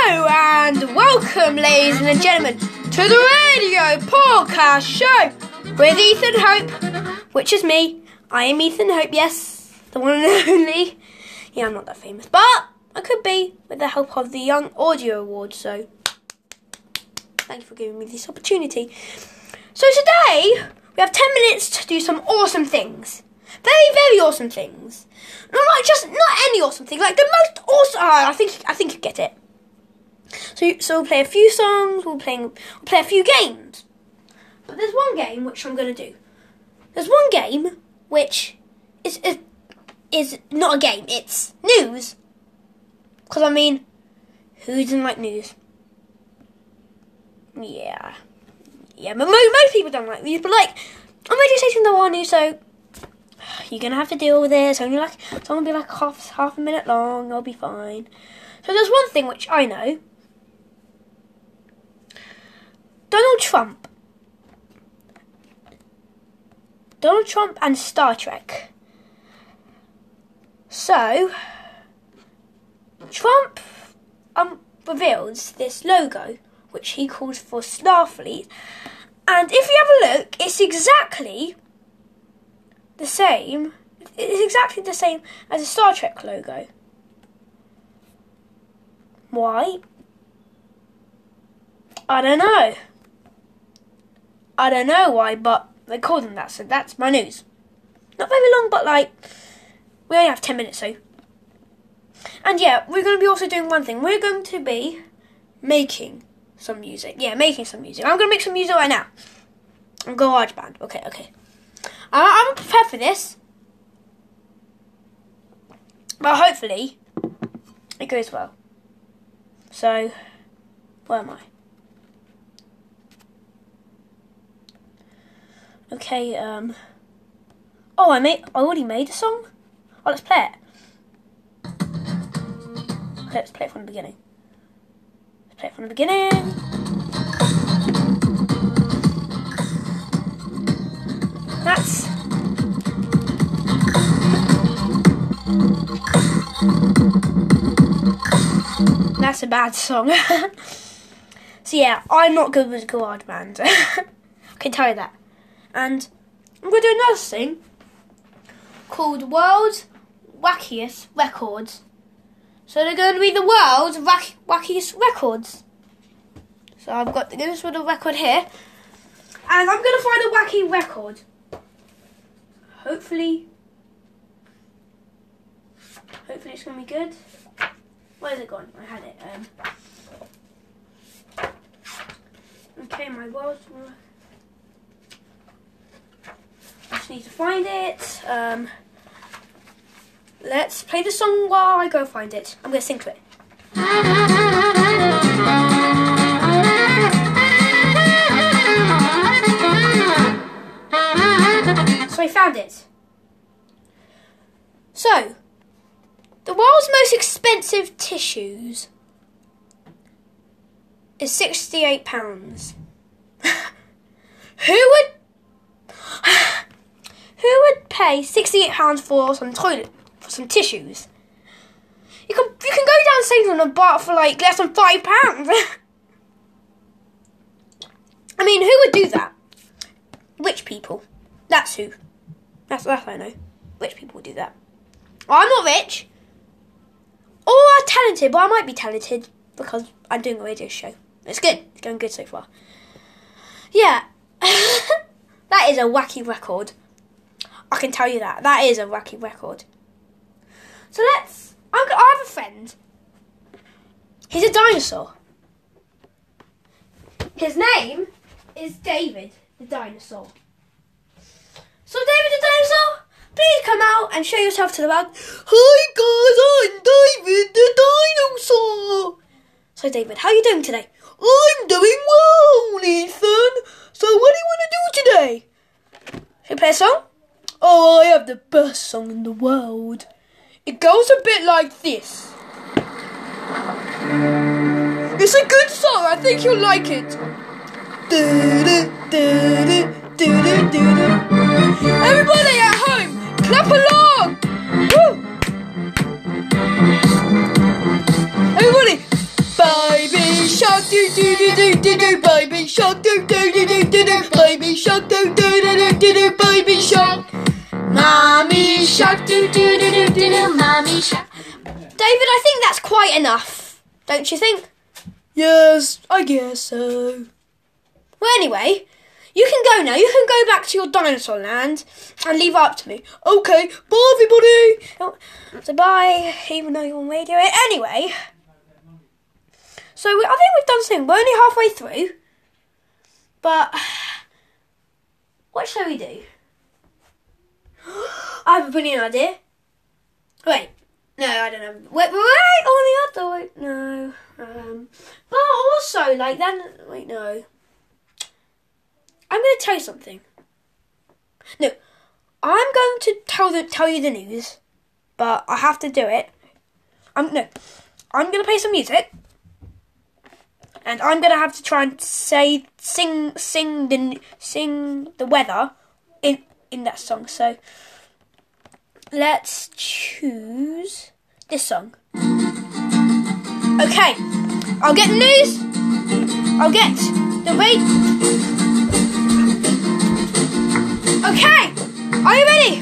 Hello and welcome, ladies and gentlemen, to the radio podcast show with Ethan Hope, which is me. I am Ethan Hope, yes, the one and only. Yeah, I'm not that famous, but I could be with the help of the Young Audio Award, so thank you for giving me this opportunity. So today, we have 10 minutes to do some awesome things. Very, very awesome things. Not any awesome thing, like the most awesome. I think you get it. So we'll play a few songs. We'll play a few games. But there's one game which I'm going to do. There's one game which is not a game. It's news. Because I mean, who doesn't like news? Yeah. But most people don't like news. But like, I'm going to say something about news, so you're going to have to deal with it. It's only going to be like half a minute long. I'll be fine. So there's one thing which I know. Donald Trump and Star Trek. So, Trump reveals this logo, which he calls for Starfleet. And if you have a look, it's exactly the same. It's exactly the same as a Star Trek logo. Why? I don't know. I don't know why, but they call them that, so that's my news. Not very long, but like, we only have 10 minutes, so. And yeah, we're going to be also doing one thing. We're going to be making some music. Yeah, making some music. I'm going to make some music right now. GarageBand. Okay. I'm prepared for this. But hopefully, it goes well. So, where am I? Okay, I already made a song? Oh, let's play it. Okay, let's play it from the beginning. That's a bad song. So yeah, I'm not good with GarageBand. I can tell you that. And I'm going to do another thing called World's Wackiest Records. So they're going to be the world's wackiest records. So I've got this with a record here. And I'm going to find a wacky record. Hopefully it's going to be good. Where's it gone? I had it. Okay, my world's... I just need to find it. Let's play the song while I go find it. I'm going to sing to it. So I found it. So, the world's most expensive tissues is £68. Who would pay £68 for some tissues? You can go down Sainsbury's and buy it for like less than £5. I mean, who would do that? Rich people. That's who. That's I know. Rich people would do that. Well, I'm not rich. Or I'm talented, but I might be talented because I'm doing a radio show. It's good. It's going good so far. Yeah. That is a wacky record. I can tell you that. That is a wacky record. So I have a friend. He's a dinosaur. His name is David the dinosaur. So David the dinosaur, please come out and show yourself to the world. Hi guys, I'm David the dinosaur. So David, how are you doing today? I'm doing well, Ethan. So what do you want to do today? Should we play a song? Oh, I have the best song in the world. It goes a bit like this. It's a good song. I think you'll like it. Everybody at home, clap along. Woo! Everybody. Bye. shark, do do do do do do, mommy shark. David, I think that's quite enough, don't you think? Yes, I guess so. Well, anyway, you can go now. You can go back to your dinosaur land and leave it up to me. Okay, bye everybody. So bye, even though you're on radio. Anyway, so I think we've done something. We're only halfway through, but what shall we do? I have a brilliant idea. Wait, no, I don't know. Wait, on the other way. No. But also, like, then, wait, no. I'm going to tell you something. No, I'm going to tell you the news, but I have to do it. I'm going to play some music, and I'm going to have to try and sing the weather in that song. So let's choose this song. Okay, I'll get the news. I'll get the rate. Okay, are you ready?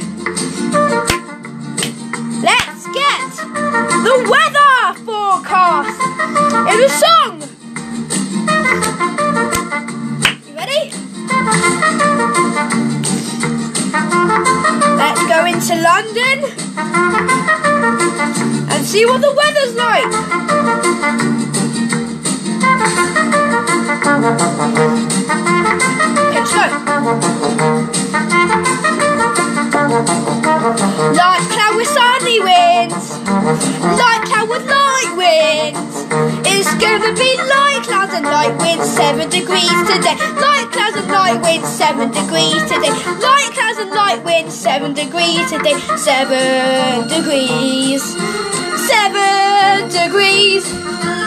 Let's get the weather forecast in a song. You ready? Let's go into London and see what the weather's like. Okay, so light cloud with sunny winds, light cloud with light winds. It's gonna be light clouds and light winds, 7 degrees today. Light clouds and light winds, 7 degrees today. Light clouds and light winds, 7 degrees today. 7 degrees. 7 degrees. 7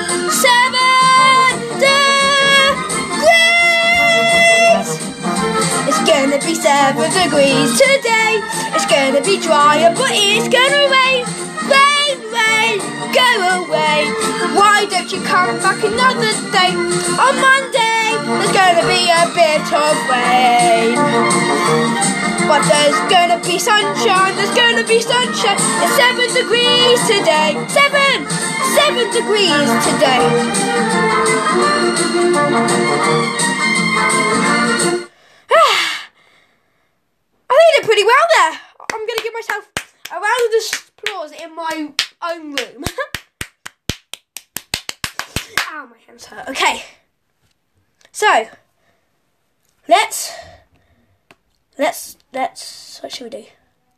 degrees. It's gonna be 7 degrees today. It's gonna be drier, but it's gonna rain. Rain, rain, go away. Why don't you come back another day? On Monday, there's gonna be a bit of rain, but there's gonna be sunshine. There's gonna be sunshine. It's 7 degrees today. 7 degrees today. I think I did pretty well there. I'm going to give myself a round of applause in my own room. Ow, my hands hurt. Okay. So, let's, what should we do?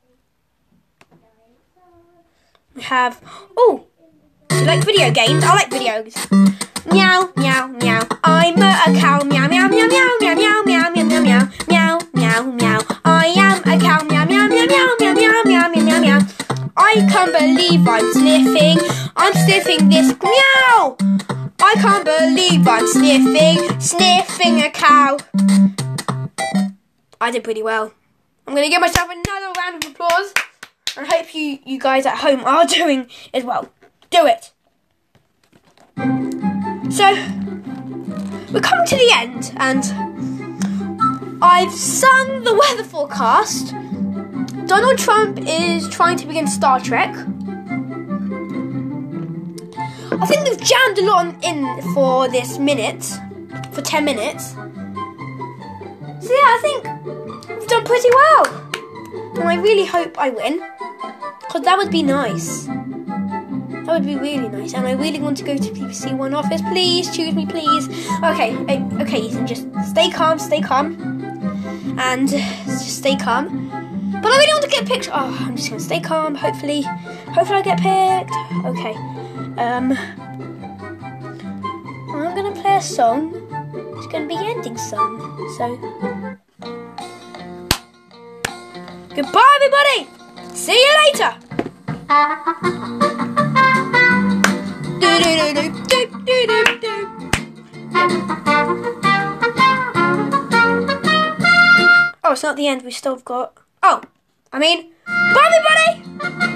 We have, oh, do you like video games? I like videos. Meow, meow, meow. I'm a cow. Meow, meow, meow, meow, meow, meow, meow, meow, meow, meow, meow, meow, meow. I am a cow. Meow, meow, meow, meow, meow, meow, meow, meow, meow, meow. I can't believe I'm sniffing. I'm sniffing this. Meow. I can't believe I'm sniffing a cow. I did pretty well. I'm going to give myself another round of applause. I hope you guys at home are doing as well. Do it. So, we're coming to the end, and I've sung the weather forecast. Donald Trump is trying to begin Star Trek. I think we've jammed a lot in for this minute, for 10 minutes. So yeah, I think we've done pretty well. And I really hope I win, because that would be nice. That would be really nice, and I really want to go to BBC One office. Please choose me, please. Okay, Ethan, just stay calm, and just stay calm. But I really want to get a picture. Oh, I'm just gonna stay calm. Hopefully I get picked. Okay. I'm gonna play a song. It's gonna be the ending song. So, goodbye, everybody. See you later. Oh, it's not the end. We still got. Oh, bye, everybody.